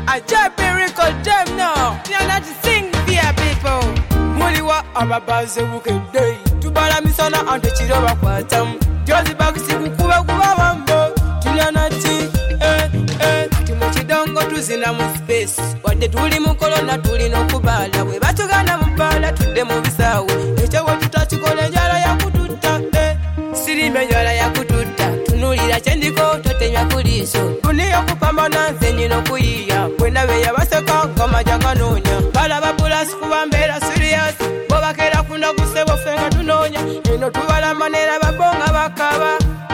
I just be record them now. You're not to sing via people. Muliwa ababaze wukedei. Tubala misona ante chiroba kwa tamu. Jozi bakisi kukuba kuba wambo. Tunyanati, Timochidongo tuzina mu space. Wadde tuli mu kolona tuli n'okubala. Bwe batugana mu bbala tudde mu bisaawe. Ekyo bwe tutakikola enjala yakututta. Sirime enjala yakututta. Tunulira kyendiko totenywa kuliiso. Tuniyo kupambana nze nyina okuyiiya. Bwe ndabe yabaseka ng'amajja ganoonya. Balaba bulasi kuba mbeera serious. Bo bakeera kunda kusebo ffe nga tunoonya. Eno tubala manera babonga bakaba.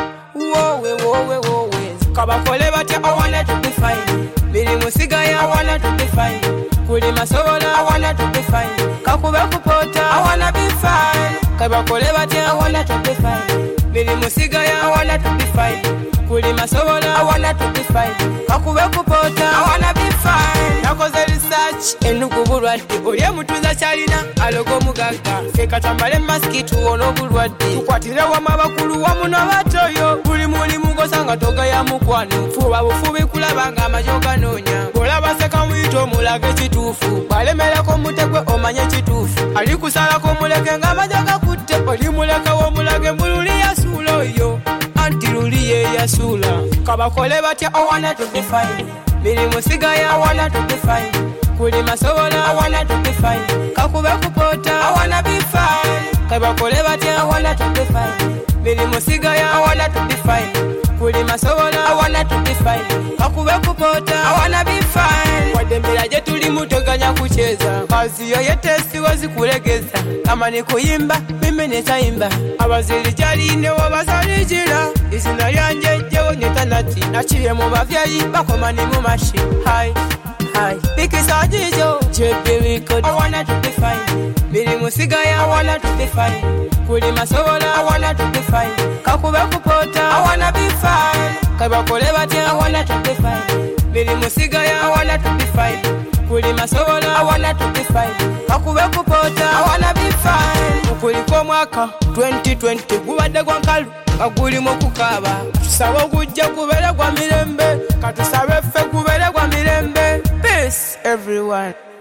Wowe. Kabakole batya I wanna to be fine. Biri musigaya I wanna to be fine. Kuli masobola I wanna to be fine. Kakube kupota I wanna be fine. Kabakole batya I wanna to be fine. Biri musigaya I wanna to be fine. Kuli masobola I wanna to be fine. Kakube kupota I wanna be fine. Nakoze research enugu bulwadde. Olye mutuza kyalina alogo mugaga. Feka tambale maski tuwono bulwadde. Tukwatire wamu abakulu wamu n'abatoyo. Buli mulimu gosanga toga ya mukwano. Fuba bufubi kulaba nga amajo ganoonya. Olaba seka muyito mulage kituufu. Balemerako mutegwe omanye kituufu. Ali kusalako muleke nga amajo gakutte. Oli muleke wo mulage mbululi yasuula oyo. Anti luli ye yasuula. Kabakole batya I wanna to be fine. Biri musigaya I wanna to be fine. Kuli masobola I wanna to be fine. Kakube kupota I wanna be fine. Kabakole batya I wanna to be fine. Biri musigaya I wanna to be fine. Kuli masobola I wanna to be fine. Kakube kupota I wanna be fine. Wadembera je tuli mutoganya kucheza. Kazi yo yetesi wazikulegeza. Kama ni kuyimba mimi nitaimba. Abazili jali ne wabazalijira. Izina lyanje jewo nyetanati. Nachiye mu bavyayi bakoma ni mu mashi. Hi. Bikisa jijo JB record I wanna to be fine. Biri musigaya I wanna to be fine. Kuli masobola I wanna to be fine. Kakube kupota I wanna be fine. Kabakole batya I wanna to be fine. Biri musigaya I wanna to be fine. Kuli masobola I wanna to be fine. Kakube kupota I wanna be fine. Ukuliko mwaka 2020 gubadde gwa nkalu aguli mu kukaba. Tusabe okujja kubere gwa mirembe. Katusabe ffe kubere gwa mirembe. Peace everyone.